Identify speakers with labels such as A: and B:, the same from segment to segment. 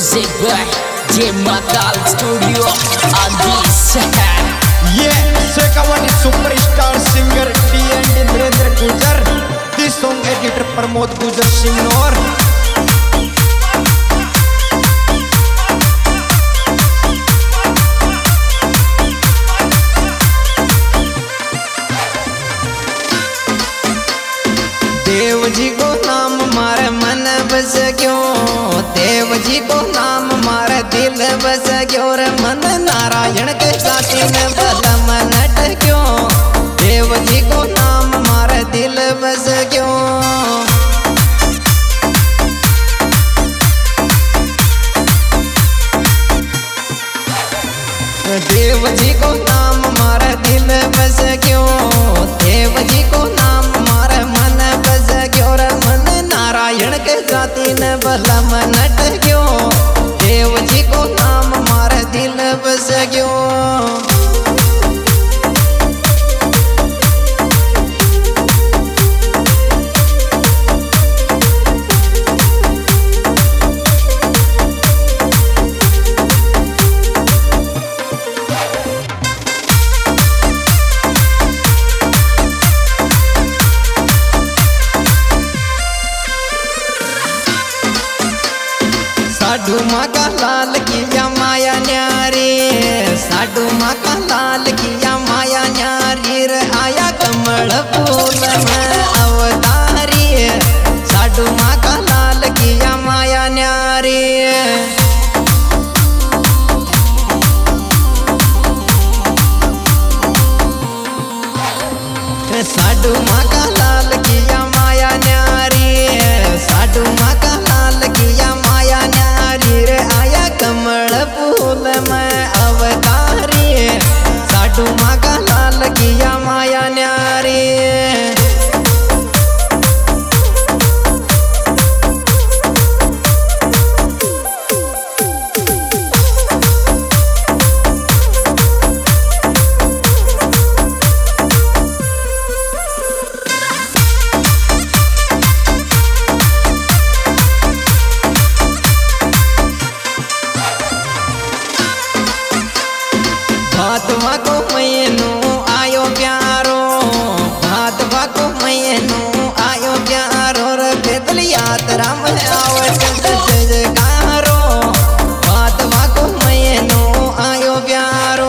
A: Music by J Makal Studio Adis.
B: Yeah, second superstar singer TND Narendra Gujar. This song editor Pramod Gujar Singnor. Dev ji को नाम मारे मन बस क्यों, देव जी को नाम मारे दिल बस क्यों रे मन नारायण के साथी में भला मन क्यों, देव जी को नाम मारे दिल बस क्यों। देव जी को नाम मारे दिल बस क्यों, देव जी को नाम मारे मन बस क्यों रे मन नारायण के जाति ने भला मन क्यों, देव जी को नाम मारे दिल बस क्यों। साडू माँ का लाल किया माया न्यारी, साडू माँ का लाल किया माया न्यारी रे आया कमल फूल में अवतारी, साडू माँ का लाल किया माया न्यारी। साडू माँ का लाल किया माया न्यारी, साडू माँ का लाल किया माया न्यारी रे आया कमल फूल में अवतारी, साडू माँ का लाल किया माया न्यारी। भातवा को मैनू आयो प्यारो, भातवा को मैनू आयो प्यारो रे पैदल यात्रा में आवत जयकारो, भातवा को मैनू आयो प्यारो।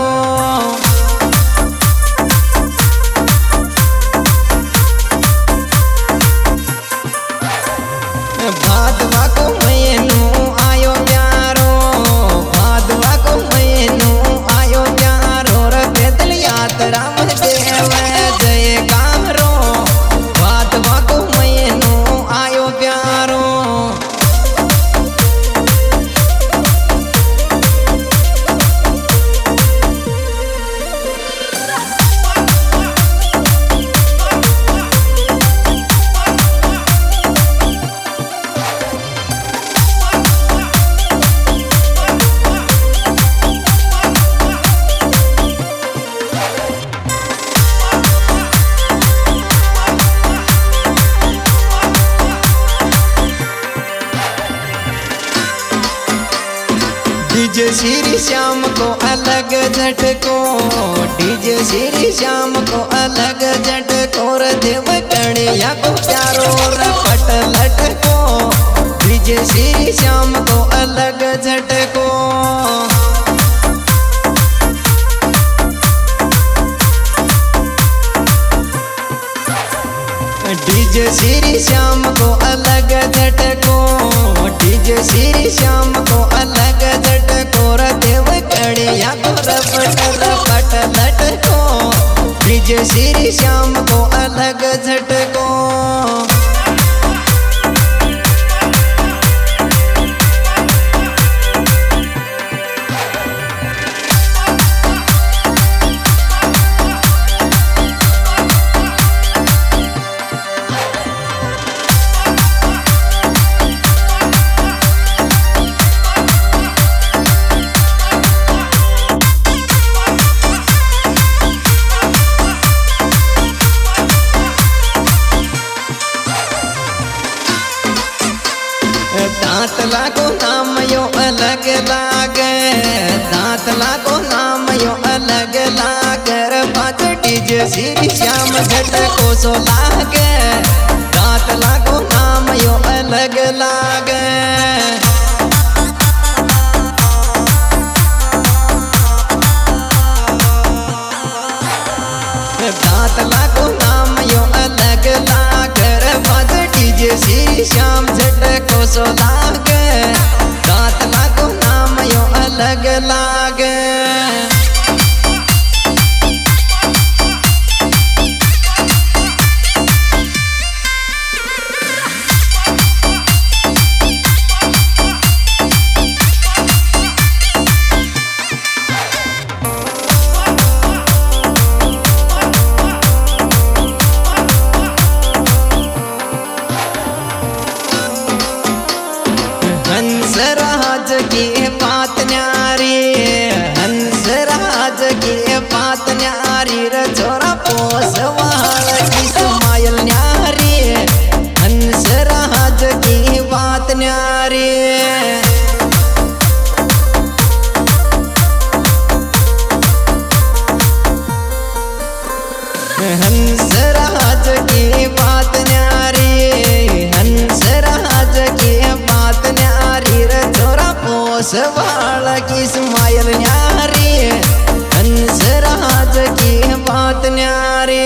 B: भातवा को मैनू आयो प्यारो, भातवा को मैनू आयो प्यारो रे पैदल यात्रा में देव जयकारो, भातवा को मैनू आयो प्यारो। डीजे श्री श्याम को अलग झटको, डीजे श्री श्याम को अलग झटको रे देव कणिया को प्यारो रे पट लटको, डीजे श्री श्याम को अलग झटको। डीजे श्री श्याम को अलग झटको, डीजे श्री श्याम को अलग झटको रे देव कणिया को रपट लटको, डीजे श्री श्याम को अलग झटको। दांतला को नाम यो अलग लागे, दांतला को नाम यो अलग लागे, बाज डीजे श्री श्याम झटको सो लागे, दांतला को नाम यो अलग लागे। दांतला को नाम यो अलग लागे, बाज डीजे श्री श्याम झटको सो लागे, दांतला को नाम यो अलग लागे। हंसराज की बात न्यारी, हंसराज की बात न्यारी, रे छोरा पोसवाल की स्माइल न्यारी, हंसराज की बात न्यारी। हंसराज की बात न्यारी, हंसराज की बात न्यारी, रे छोरा पोसवाल की स्माइल न्यारी, हंसराज की बात न्यारी।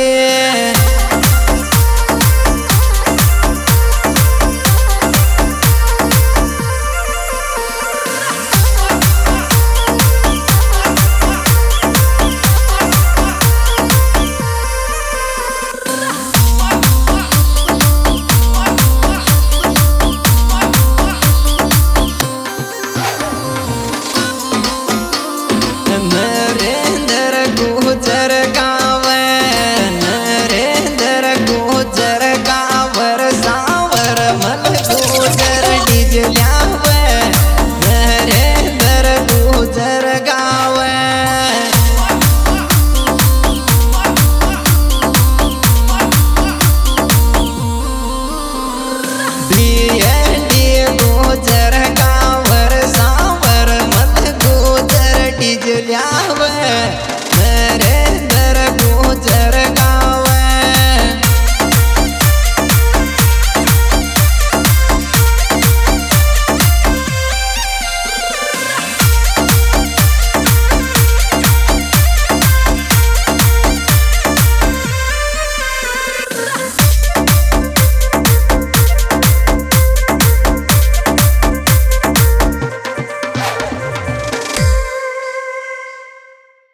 B: नरेंद्र गुजर गावे, नरेंद्र गुजर गावर, सावर मल गुजर डीजे ल्यावे, नरेंद्र गुजर गावे। दिए